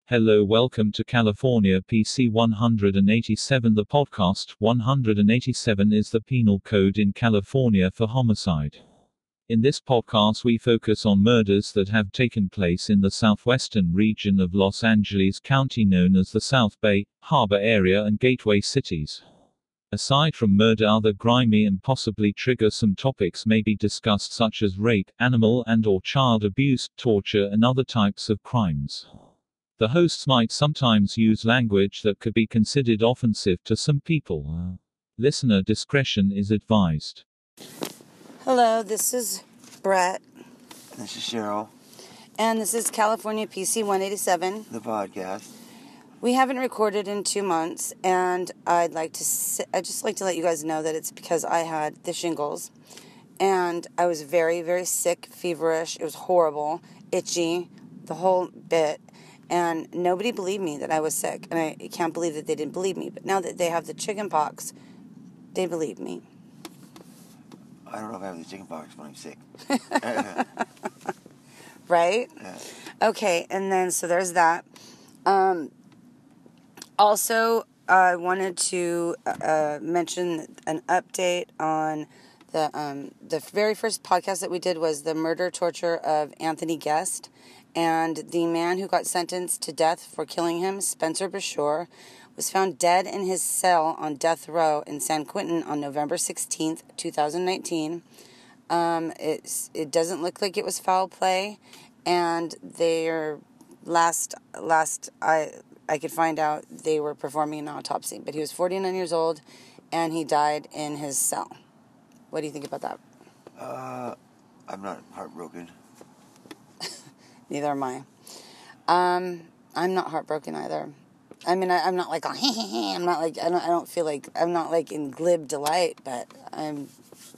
Hello, welcome to California PC 187. The podcast 187 is the penal code in California for homicide. In this podcast, we focus on murders that have taken place in the southwestern region of Los Angeles County, known as the South Bay, Harbor area, and Gateway cities. Aside from murder, other grimy and possibly triggersome topics may be discussed, such as rape, animal and/or child abuse, torture, and other types of crimes. The hosts might sometimes use language that could be considered offensive to some people. Listener discretion is advised. Hello, this is Brett. This is Cheryl. And this is California PC 187. The podcast. We haven't recorded in 2 months, and I'd just like to let you guys know that it's because I had the shingles. And I was very, very sick, feverish. It was horrible, itchy, the whole bit. And nobody believed me that I was sick. And I can't believe that they didn't believe me. But now that they have the chicken pox, they believe me. I don't know if I have the chicken pox when I'm sick. Right? Yeah. Okay, and then, so there's that. Also, I wanted to mention an update on the very first podcast that we did was the murder, torture of Anthony Guest. And the man who got sentenced to death for killing him, Spencer Bashore, was found dead in his cell on death row in San Quentin on November 16th, 2019. It doesn't look like it was foul play, and their last I could find out, they were performing an autopsy. But he was 49 years old, and he died in his cell. What do you think about that? I'm not heartbroken. Neither am I. I'm not heartbroken either. I mean, I'm not like, I'm not like, I don't feel like, I'm not like in glib delight, but I'm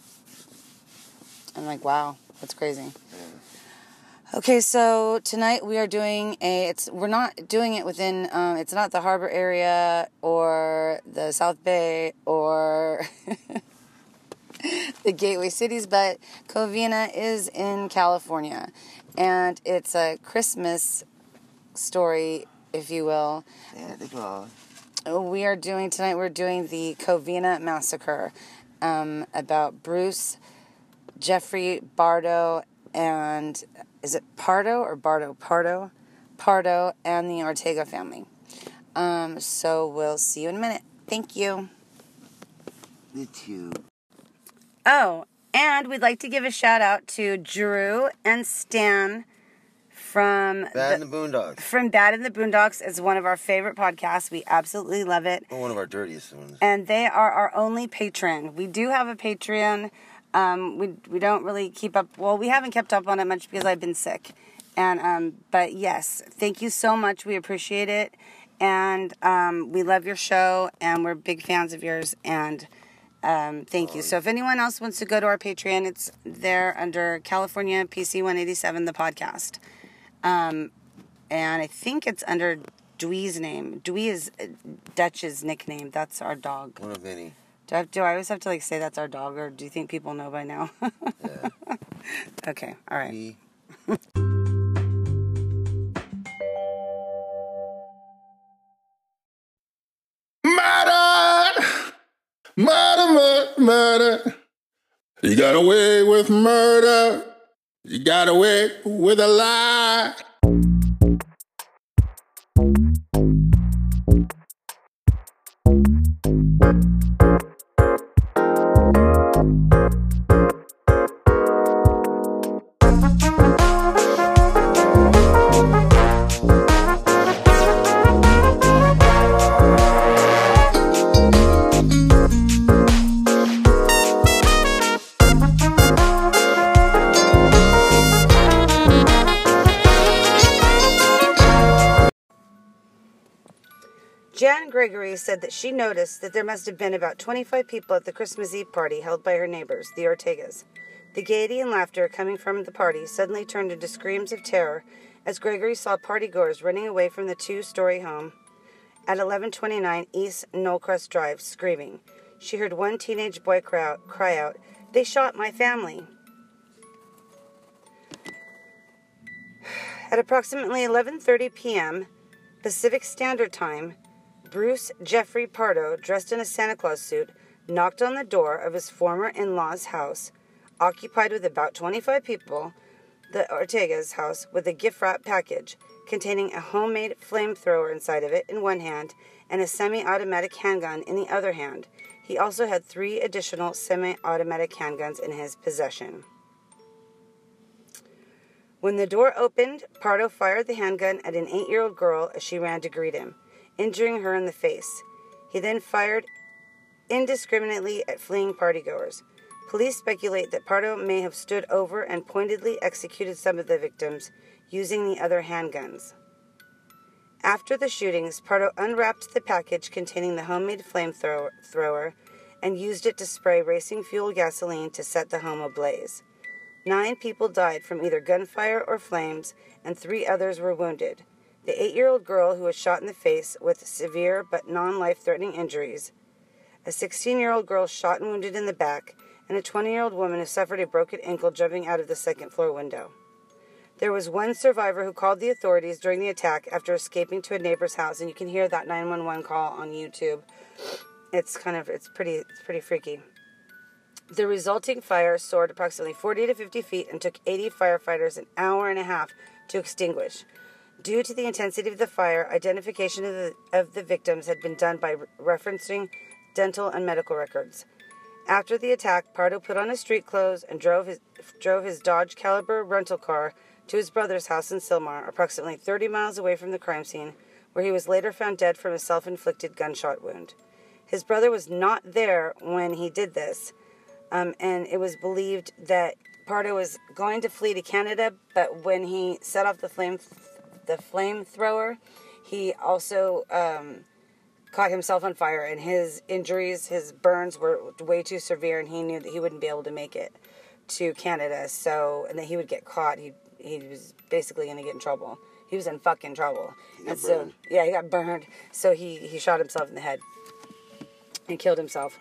like, wow, that's crazy. Yeah. Okay, so tonight we are doing we're not doing it within, it's not the harbor area or the South Bay or the gateway cities, but Covina is in California. And it's a Christmas story, if you will. Santa Claus. We're doing the Covina Massacre, about Bruce, Jeffrey Bardo, and is it Pardo or Bardo? Pardo, and the Ortega family. So we'll see you in a minute. Thank you. The Tube. Oh, and we'd like to give a shout out to Drew and Stan from Bad in the Boondocks. From Bad in the Boondocks. Is one of our favorite podcasts. We absolutely love it. Well, one of our dirtiest ones. And they are our only patron. We do have a Patreon. We don't really keep up. Well, we haven't kept up on it much because I've been sick. And but yes, thank you so much. We appreciate it, and we love your show, and we're big fans of yours. And thank you. So if anyone else wants to go to our Patreon, it's there under California PC 187, the podcast. And I think it's under Dwee's name. Dwee is Dutch's nickname. That's our dog. One of many. Do I always have to like say that's our dog, or do you think people know by now? Yeah. Okay. All right. Murder. You got away with murder. You got away with a lie. Jan Gregory said that she noticed that there must have been about 25 people at the Christmas Eve party held by her neighbors, the Ortegas. The gaiety and laughter coming from the party suddenly turned into screams of terror as Gregory saw partygoers running away from the two-story home at 1129 East Knollcrest Drive, screaming. She heard one teenage boy cry out, "They shot my family." At approximately 11:30 p.m., Pacific Standard Time, Bruce Jeffrey Pardo, dressed in a Santa Claus suit, knocked on the door of his former in-laws' house, occupied with about 25 people, the Ortega's house, with a gift wrap package containing a homemade flamethrower inside of it in one hand and a semi-automatic handgun in the other hand. He also had 3 additional semi-automatic handguns in his possession. When the door opened, Pardo fired the handgun at an 8-year-old girl as she ran to greet him, injuring her in the face. He then fired indiscriminately at fleeing partygoers. Police speculate that Pardo may have stood over and pointedly executed some of the victims using the other handguns. After the shootings, Pardo unwrapped the package containing the homemade flamethrower and used it to spray racing fuel gasoline to set the home ablaze. 9 people died from either gunfire or flames, and 3 others were wounded. The 8-year-old girl who was shot in the face with severe but non-life-threatening injuries, a 16-year-old girl shot and wounded in the back, and a 20-year-old woman who suffered a broken ankle jumping out of the second-floor window. There was one survivor who called the authorities during the attack after escaping to a neighbor's house, and you can hear that 911 call on YouTube. It's pretty freaky. The resulting fire soared approximately 40 to 50 feet and took 80 firefighters an hour and a half to extinguish. Due to the intensity of the fire, identification of the victims had been done by referencing dental and medical records. After the attack, Pardo put on his street clothes and drove his Dodge Caliber rental car to his brother's house in Sylmar, approximately 30 miles away from the crime scene, where he was later found dead from a self-inflicted gunshot wound. His brother was not there when he did this, and it was believed that Pardo was going to flee to Canada, but when he set off the flamethrower, he also caught himself on fire, and his injuries, his burns were way too severe, and he knew that he wouldn't be able to make it to Canada, and that he would get caught. He was basically going to get in trouble. He was in fucking trouble. He got burned. So he shot himself in the head and killed himself.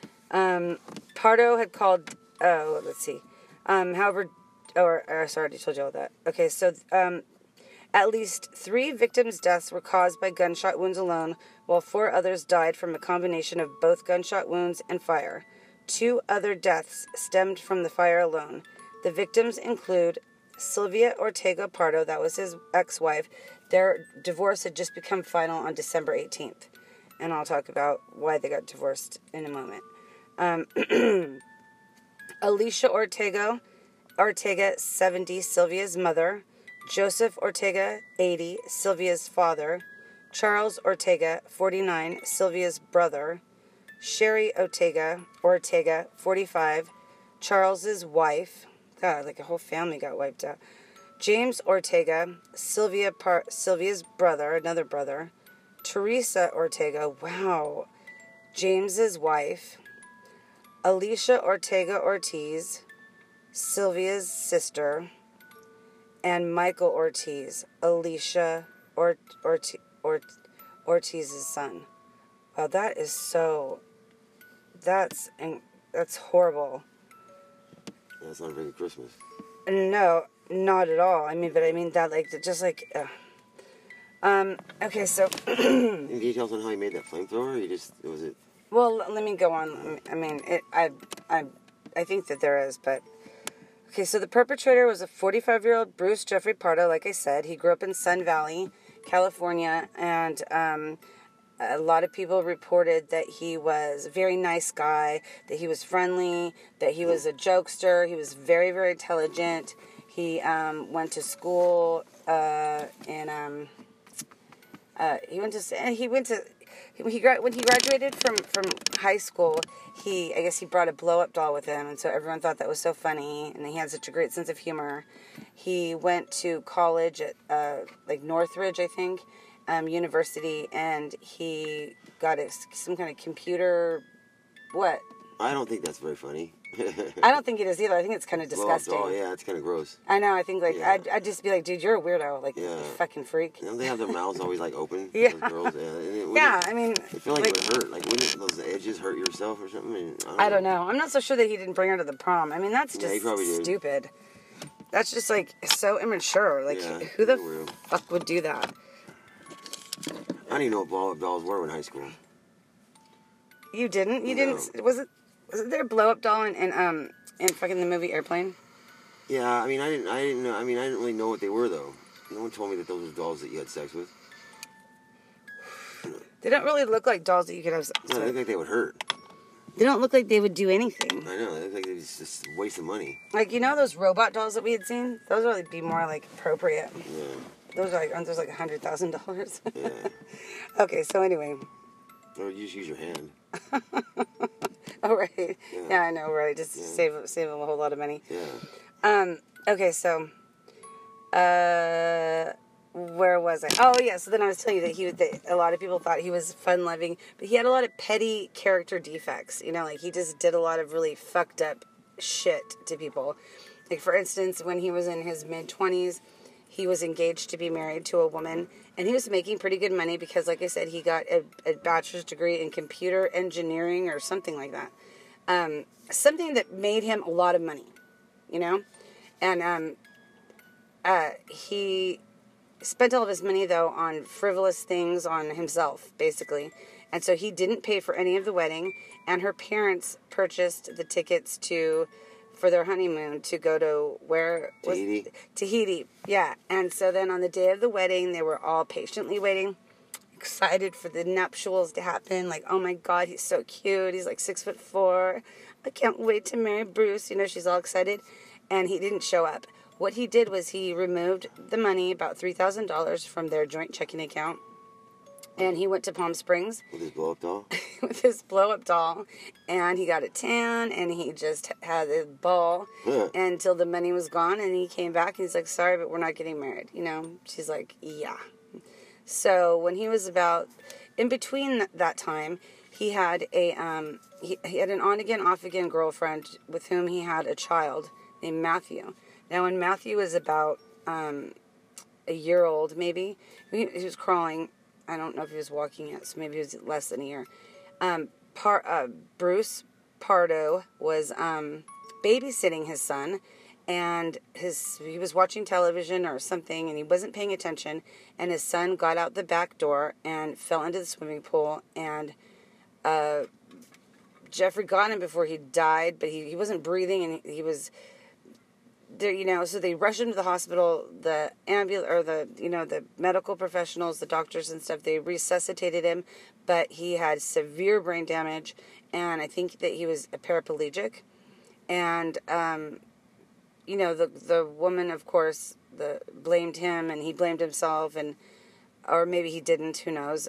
Pardo had called, sorry, I already told you all that. Okay, so at least 3 victims' deaths were caused by gunshot wounds alone, while 4 others died from a combination of both gunshot wounds and fire. 2 other deaths stemmed from the fire alone. The victims include Sylvia Ortega Pardo, that was his ex-wife. Their divorce had just become final on December 18th. And I'll talk about why they got divorced in a moment. Alicia Ortega, 70, Sylvia's mother. Joseph Ortega, 80, Sylvia's father. Charles Ortega, 49, Sylvia's brother. Sherry Ortega, 45, Charles's wife. God, like a whole family got wiped out. James Ortega, Sylvia's brother, another brother. Teresa Ortega, wow, James's wife. Alicia Ortega Ortiz, Sylvia's sister. And Michael Ortiz, Alicia Ortiz's son. Wow, that's horrible. That's not a very good Christmas. No, not at all. I mean that, like, just like, okay, so. Any details on how he made that flamethrower? Well, let me go on. I think that there is, but. Okay, so the perpetrator was a 45-year-old Bruce Jeffrey Pardo, like I said. He grew up in Sun Valley, California, and a lot of people reported that he was a very nice guy, that he was friendly, that he was a jokester. He was very, very intelligent. He went to school when he graduated from high school. I guess he brought a blow-up doll with him, and so everyone thought that was so funny, and he had such a great sense of humor. He went to college at Northridge, I think, university, and he got some kind of computer. What? I don't think that's very funny. I don't think it is either. I think it's kind of disgusting. Oh, yeah, it's kind of gross. I know. I think, I'd just be like, dude, you're a weirdo. Like, you fucking freak. Don't they have their mouths always, like, open? Yeah. Those girls? I mean. I feel like it would hurt. Like, wouldn't those edges hurt yourself or something? I don't know. I'm not so sure that he didn't bring her to the prom. I mean, that's just stupid. That's just, like, so immature. Like, who the fuck would do that? I didn't even know what blow-up dolls were in high school. You didn't? You didn't? Was it there a blow-up doll in fucking the movie Airplane? Yeah, I mean, I didn't know. I mean, I didn't really know what they were though. No one told me that those were dolls that you had sex with. They don't really look like dolls that you could have sex No, they with. look like they would hurt. They don't look like they would do anything. I know. They look like they just a waste of money. Like, you know those robot dolls that we had seen? Those would be more like appropriate. Yeah. Those are like, aren't those like $100,000? Yeah. Okay, so anyway. Or you just use your hand. Oh, right. Yeah, I know, right. Just save them a whole lot of money. Yeah. Okay, so, where was I? Oh, yeah, so then I was telling you that a lot of people thought he was fun-loving, but he had a lot of petty character defects. You know, like, he just did a lot of really fucked up shit to people. Like, for instance, when he was in his mid-20s, he was engaged to be married to a woman, and he was making pretty good money because, like I said, he got a bachelor's degree in computer engineering or something like that. Something that made him a lot of money, you know? And he spent all of his money, though, on frivolous things on himself, basically. And so he didn't pay for any of the wedding, and her parents purchased the tickets for their honeymoon to go to Tahiti. Yeah. And so then on the day of the wedding, they were all patiently waiting, excited for the nuptials to happen. Like, oh my God, he's so cute. He's like 6'4". I can't wait to marry Bruce. You know, she's all excited. And he didn't show up. What he did was he removed the money, about $3,000 from their joint checking account. And he went to Palm Springs. With his blow-up doll? With his blow-up doll. And he got a tan, and he just had a ball until the money was gone. And he came back, and he's like, sorry, but we're not getting married. You know? She's like, yeah. So when he was about, in between that time, he had he had an on-again, off-again girlfriend with whom he had a child named Matthew. Now, when Matthew was about a year old, maybe, he was crawling. I don't know if he was walking yet, so maybe it was less than a year. Bruce Pardo was babysitting his son, and he was watching television or something, and he wasn't paying attention, and his son got out the back door and fell into the swimming pool, and Jeffrey got him before he died, but he wasn't breathing, and he was there, you know, so they rushed him to the hospital. The the medical professionals, the doctors and stuff, they resuscitated him, but he had severe brain damage, and I think that he was a paraplegic. And the woman, of course, blamed him, and he blamed himself, or maybe he didn't, who knows.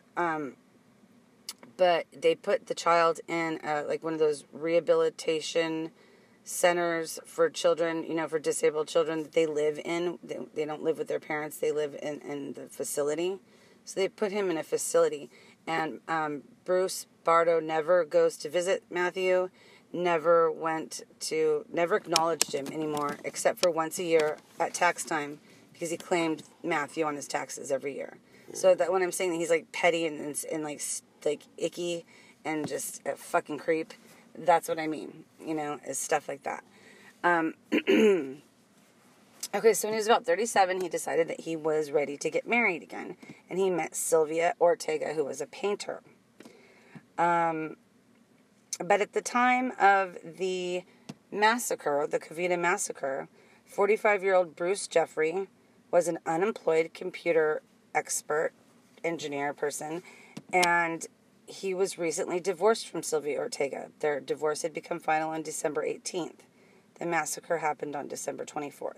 But they put the child in like one of those rehabilitation centers for children, for disabled children that they live in. They don't live with their parents. They live in the facility. So they put him in a facility. And Bruce Bardo never goes to visit Matthew, never acknowledged him anymore, except for once a year at tax time, because he claimed Matthew on his taxes every year. So that when I'm saying that he's like petty and like icky and just a fucking creep, that's what I mean, is stuff like that. Okay, so when he was about 37, he decided that he was ready to get married again, and he met Sylvia Ortega, who was a painter. But at the time of the massacre, the Covina massacre, 45-year-old Bruce Jeffrey was an unemployed computer expert, engineer person, and he was recently divorced from Sylvia Ortega. Their divorce had become final on December 18th. The massacre happened on December 24th.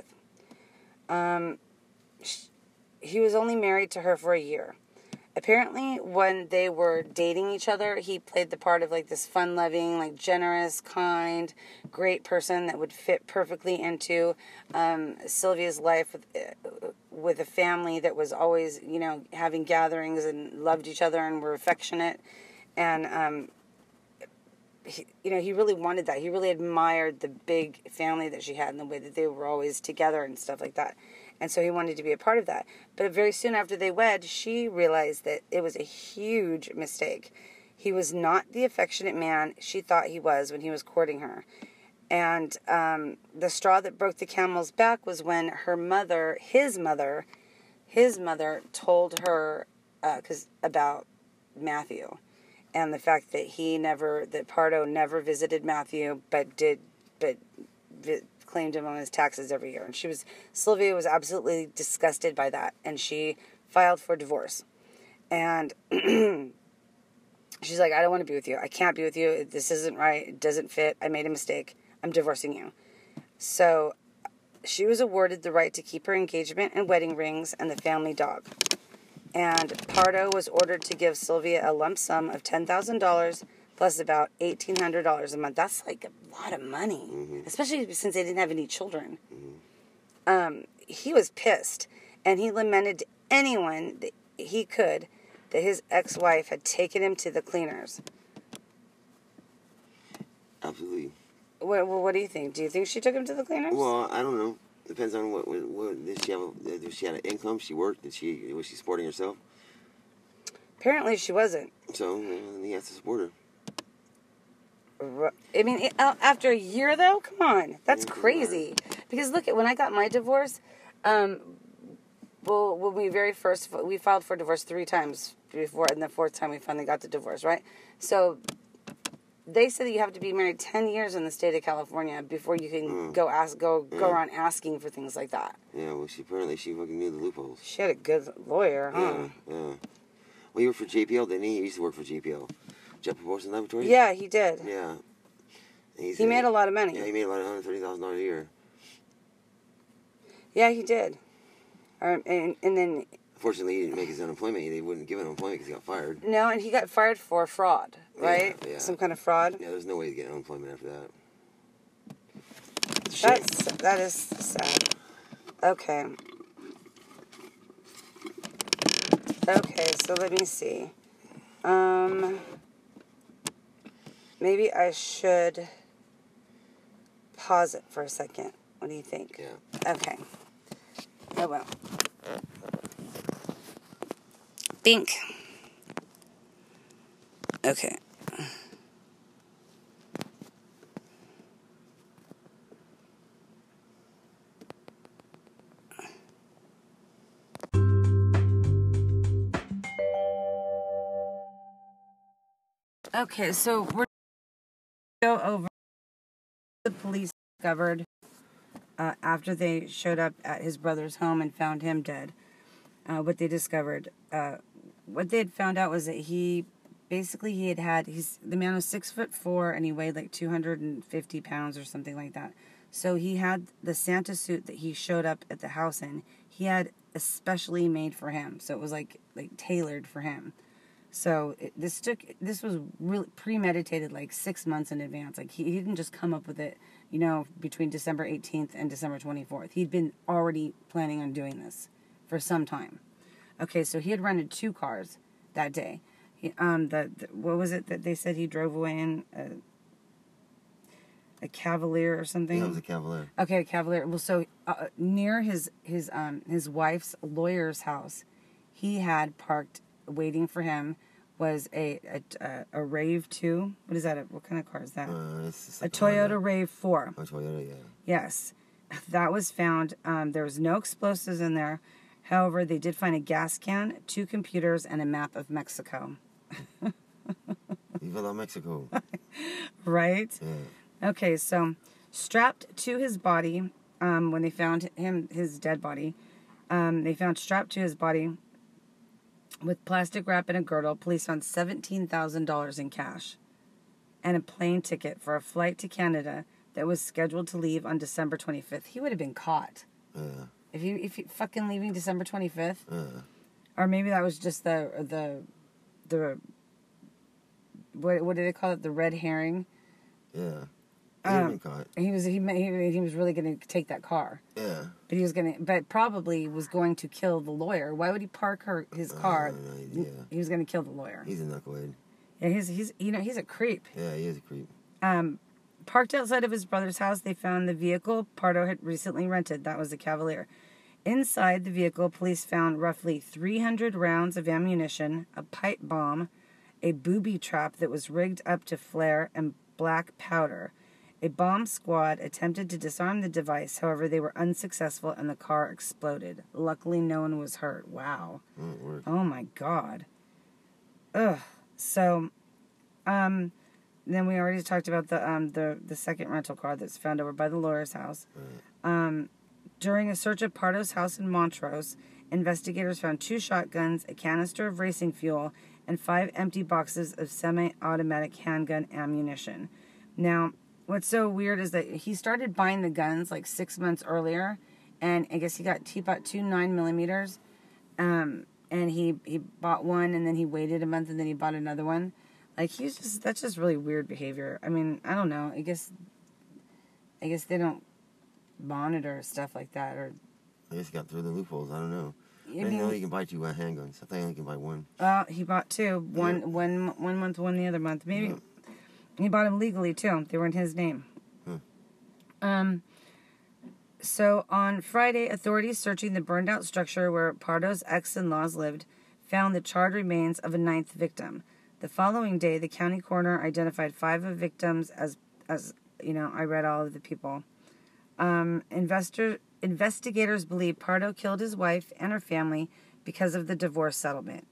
He was only married to her for a year. Apparently, when they were dating each other, he played the part of like this fun-loving, like generous, kind, great person that would fit perfectly into Sylvia's life with a family that was always, having gatherings and loved each other and were affectionate. And he really wanted that. He really admired the big family that she had and the way that they were always together and stuff like that. And so he wanted to be a part of that. But very soon after they wed, she realized that it was a huge mistake. He was not the affectionate man she thought he was when he was courting her. And the straw that broke the camel's back was when his mother told her about Matthew, and the fact that Pardo never visited Matthew, but claimed him on his taxes every year. And Sylvia was absolutely disgusted by that, and she filed for divorce. And she's like, I don't want to be with you. I can't be with you. This isn't right. It doesn't fit. I made a mistake. I'm divorcing you. So she was awarded the right to keep her engagement and wedding rings and the family dog. And Pardo was ordered to give Sylvia a lump sum of $10,000 plus about $1,800 a month. That's like a lot of money, especially since they didn't have any children. He was pissed, and he lamented to anyone that he could that his ex-wife had taken him to the cleaners. Absolutely. What do you think? Do you think she took him to the cleaners? Well, I don't know. Depends on what did she have an income? She worked? Was she supporting herself? Apparently she wasn't. So he has to support her. I mean, after a year though, come on, that's crazy. Because look at when I got my divorce. Well, when we filed for divorce 3 times before, and the 4th time we finally got the divorce, right? So they say that you have to be married 10 years in the state of California before you can go around asking for things like that. Yeah, well, she fucking knew the loopholes. She had a good lawyer, huh? Yeah. Well, he worked for JPL, didn't he? He used to work for JPL. Jet Propulsion Laboratories? Yeah, he did. Yeah. He made a lot of money. Yeah, he made about $130,000 a year. Yeah, he did. And then... Fortunately, he didn't make his unemployment. They wouldn't give him unemployment because he got fired. No, and he got fired for fraud, right? Yeah. Some kind of fraud. Yeah, there's no way to get unemployment after that. That is sad. Okay. Okay, so let me see. Maybe I should pause it for a second. What do you think? Yeah. Okay. I will. Think. Okay. Okay, so we're going to go over the police discovered after they showed up at his brother's home and found him dead. What they discovered, what they had found out was that the man was 6'4" and he weighed like 250 pounds or something like that. So he had the Santa suit that he showed up at the house in. He had especially made for him, so it was like tailored for him. So this was really premeditated, like 6 months in advance. Like he didn't just come up with it, between December 18th and December 24th. He'd been already planning on doing this for some time. Okay, so he had rented 2 cars that day. What was it that they said he drove away in? A Cavalier or something? Yeah, it was a Cavalier. Okay, a Cavalier. Well, so near his wife's lawyer's house, he had parked, waiting for him, was a Rave 2. What is that? What kind of car is that? It's a Toyota Rave 4. A Toyota, yeah. Yes. That was found. There was no explosives in there. However, they did find a gas can, 2 computers, and a map of Mexico. Viva la Mexico. Right? Yeah. Okay, so strapped to his body, when they found his dead body, they found strapped to his body with plastic wrap and a girdle, police found $17,000 in cash and a plane ticket for a flight to Canada that was scheduled to leave on December 25th. He would have been caught. Yeah. If you fucking leaving December 25th. Yeah. Or maybe that was just the what do they call it? The red herring. Yeah. He would have been caught. He was really going to take that car. Yeah. But probably was going to kill the lawyer. Why would he park his car? Yeah. He was going to kill the lawyer. He's a knucklehead. Yeah, he's a creep. Yeah, he is a creep. Parked outside of his brother's house, they found the vehicle Pardo had recently rented. That was a Cavalier. Inside the vehicle, police found roughly 300 rounds of ammunition, a pipe bomb, a booby trap that was rigged up to flare, and black powder. A bomb squad attempted to disarm the device. However, they were unsuccessful and the car exploded. Luckily, no one was hurt. Wow. Oh my God. Ugh. So, then we already talked about the second rental car that's found over by the lawyer's house. During a search of Pardo's house in Montrose, investigators found 2 shotguns, a canister of racing fuel, and 5 empty boxes of semi-automatic handgun ammunition. Now, what's so weird is that he started buying the guns like 6 months earlier, and I guess he bought 2 9mm, and he bought one, and then he waited a month, and then he bought another one. Like, that's just really weird behavior. I mean, I don't know. I guess they don't monitor stuff like that, or I guess he got through the loopholes. I don't know. I didn't know you can buy 2 handguns. I think I only can buy 1. Well, he bought 2. One month, one the other month. Maybe he bought them legally too. They were in his name. So on Friday, authorities searching the burned out structure where Pardo's ex-in-laws lived found the charred remains of a 9th victim. The following day, the county coroner identified 5 of victims as you know, I read all of the people. Investigators believe Pardo killed his wife and her family because of the divorce settlement,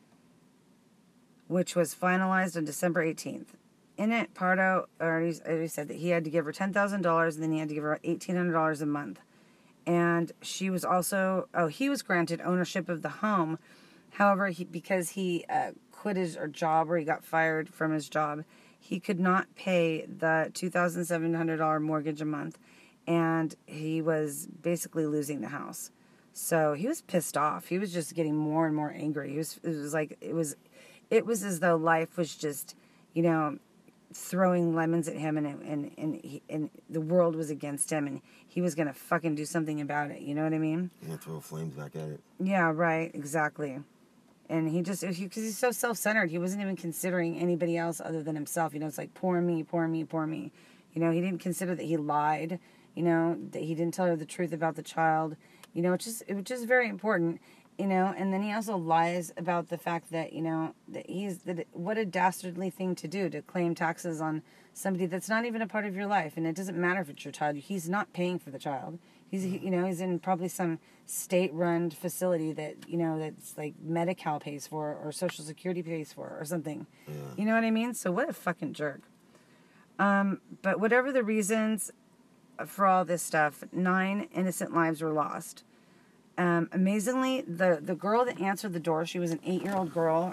which was finalized on December 18th. In it, Pardo already said that he had to give her $10,000 and then he had to give her $1,800 a month. And she was also, he was granted ownership of the home. However, because he quit his job, or he got fired from his job, he could not pay the $2,700 mortgage a month, and he was basically losing the house. So he was pissed off. He was just getting more and more angry. It was as though life was just, you know, throwing lemons at him, and the world was against him, and he was gonna fucking do something about it. You know what I mean? Yeah, throw flames back at it. Yeah, right, exactly. And because he's so self-centered, he wasn't even considering anybody else other than himself. You know, it's like, poor me, poor me, poor me. You know, he didn't consider that he lied. You know, that he didn't tell her the truth about the child. You know, it was just very important. You know, and then he also lies about the fact that, you know, what a dastardly thing to do, to claim taxes on somebody that's not even a part of your life. And it doesn't matter if it's your child. He's not paying for the child. He's in probably some state-run facility that, you know, that's like Medi-Cal pays for, or Social Security pays for, or something. Yeah. You know what I mean? So what a fucking jerk. But whatever the reasons for all this stuff, 9 innocent lives were lost. Amazingly, the girl that answered the door, she was an 8-year-old girl,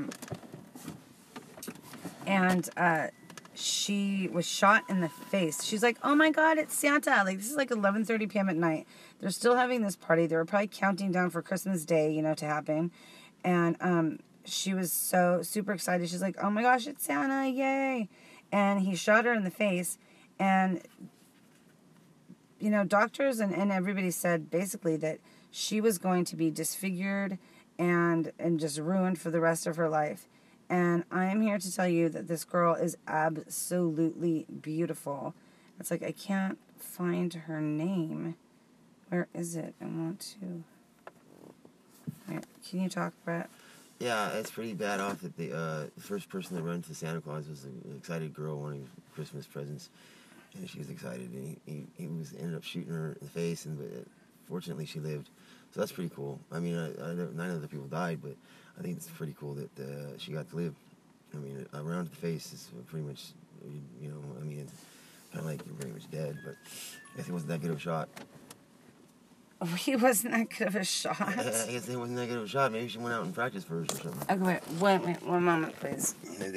and she was shot in the face. She's like, oh my God, it's Santa. Like, this is like 11:30 p.m. at night. They're still having this party. They were probably counting down for Christmas Day, you know, to happen. And she was so super excited. She's like, oh my gosh, it's Santa, yay. And he shot her in the face. And, you know, doctors and everybody said basically that she was going to be disfigured and just ruined for the rest of her life. And I am here to tell you that this girl is absolutely beautiful. It's like, I can't find her name. Where is it? I want to... Wait, can you talk, Brett? Yeah, it's pretty bad off that the first person that ran to Santa Claus was an excited girl wanting Christmas presents. And she was excited, and he ended up shooting her in the face, but fortunately she lived. So that's pretty cool. I mean, 9 other people died, but I think it's pretty cool that she got to live. I mean, around the face is pretty much, you know, I mean, kind of like you're pretty much dead, but I guess he wasn't that good of a shot. Oh, he wasn't that good of a shot? I guess he wasn't that good of a shot. Maybe she went out and practiced first or something. Okay, wait, one moment, please.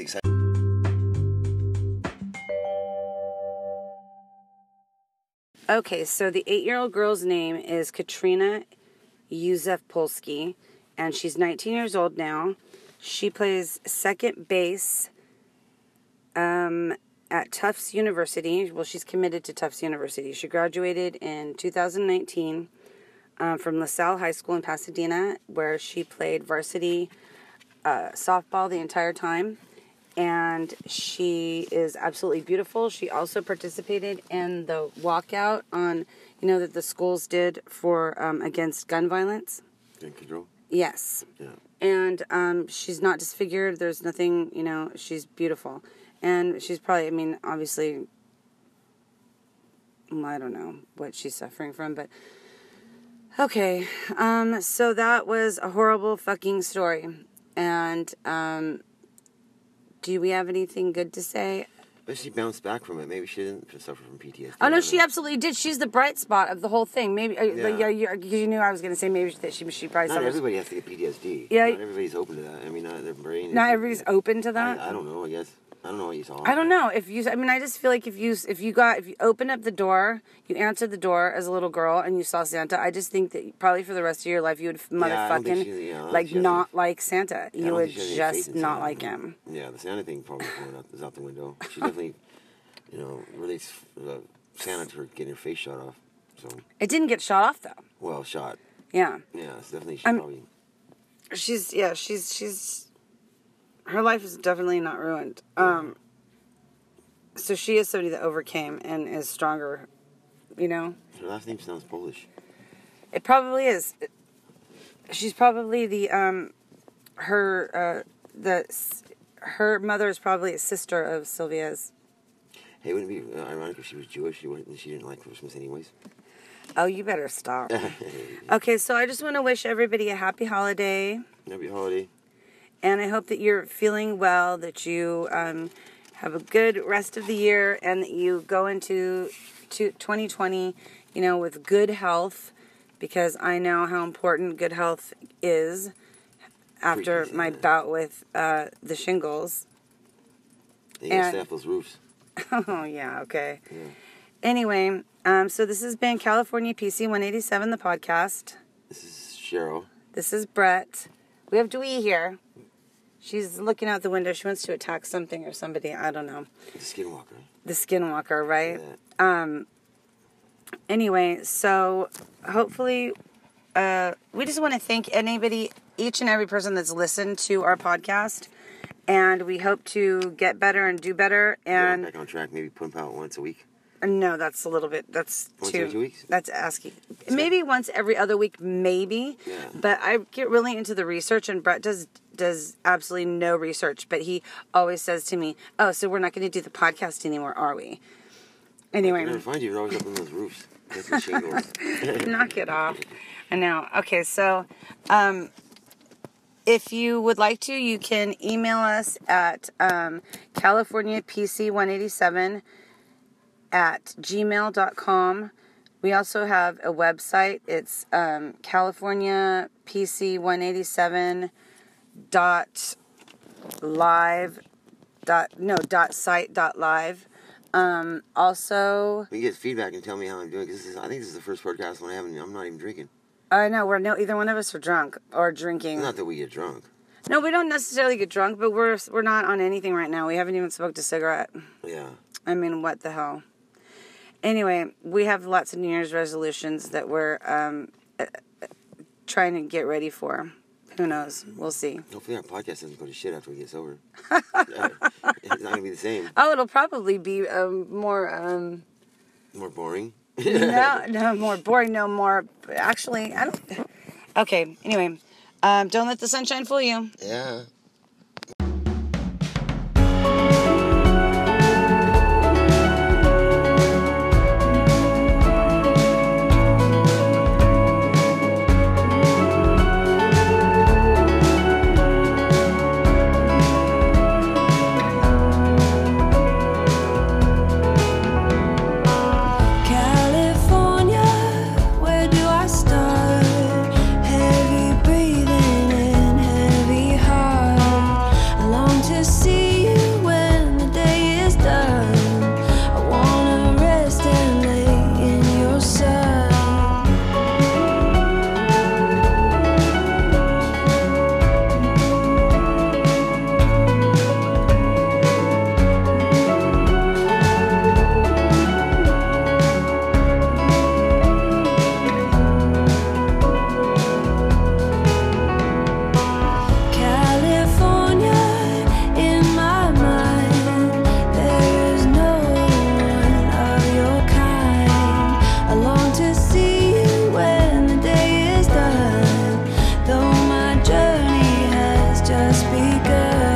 Okay, so the 8-year-old girl's name is Katrina Józef-Polsky, and she's 19 years old now. She plays second base at Tufts University. Well, she's committed to Tufts University. She graduated in 2019 from LaSalle High School in Pasadena, where she played varsity softball the entire time. And she is absolutely beautiful. She also participated in the walkout on, you know, that the schools did for against gun violence. Gun control? Yes. Yeah. And she's not disfigured. There's nothing, you know, she's beautiful. And she's probably, I mean, obviously, I don't know what she's suffering from, but okay. So that was a horrible fucking story. And do we have anything good to say? But she bounced back from it. Maybe she didn't suffer from PTSD. Oh no, she absolutely did. She's the bright spot of the whole thing. Maybe, but you knew I was going to say maybe that she probably not suffers. everybody has to get PTSD. Yeah, not everybody's open to that. I mean, their brain. Not everybody's open to that. I don't know. I guess I don't know what you saw. I don't know I just feel like if you opened up the door, you answered the door as a little girl and you saw Santa, I just think that probably for the rest of your life you would motherfucking not like Santa. You would just not like him. Yeah, the Santa thing probably is out the window. She definitely, relates Santa to her getting her face shot off. So it didn't get shot off though. Well, shot. Yeah. Yeah, it's definitely probably. She's her life is definitely not ruined. So she is somebody that overcame and is stronger, Her last name sounds Polish. It probably is. She's probably her mother is probably a sister of Sylvia's. Hey, wouldn't it be ironic if she was Jewish? She didn't like Christmas anyways. Oh, you better stop. Okay, so I just want to wish everybody a happy holiday. Happy holiday. And I hope that you're feeling well, that you have a good rest of the year, and that you go into 2020, with good health, because I know how important good health is after my bout with the shingles. You gotta stay off those roofs. Oh, yeah, okay. Yeah. Anyway, so this has been California PC 187, the podcast. This is Cheryl. This is Brett. We have Dewey here. She's looking out the window. She wants to attack something or somebody. I don't know. The Skinwalker. The Skinwalker, right? Yeah. Anyway, so hopefully, we just want to thank each and every person that's listened to our podcast. And we hope to get better and do better. And back on track. Maybe put them out once a week. No, that's a little bit. That's once every 2 weeks. That's asking. Maybe once every other week, maybe. Yeah. But I get really into the research, and Brett does absolutely no research. But he always says to me, "Oh, so we're not going to do the podcast anymore, are we?" Anyway, I never find you. You're always up on those roofs. That's the shingles. Knock it off. I know. Okay, so if you would like to, you can email us at CaliforniaPC187 at gmail.com. We also have a website. It's CaliforniaPC187.live. Also, you get feedback and tell me how I'm doing. Cause I think this is the first podcast when I'm not even drinking. No, either one of us are drunk or drinking. It's not that we get drunk. No, we don't necessarily get drunk, but we're not on anything right now. We haven't even smoked a cigarette. Yeah. I mean, what the hell? Anyway, we have lots of New Year's resolutions that we're trying to get ready for. Who knows? We'll see. Hopefully our podcast doesn't go to shit after we get sober. It's not going to be the same. Oh, it'll probably be more... more boring? No, more boring, no more... Actually, I don't... Okay, anyway. Don't let the sunshine fool you. Yeah. just begun.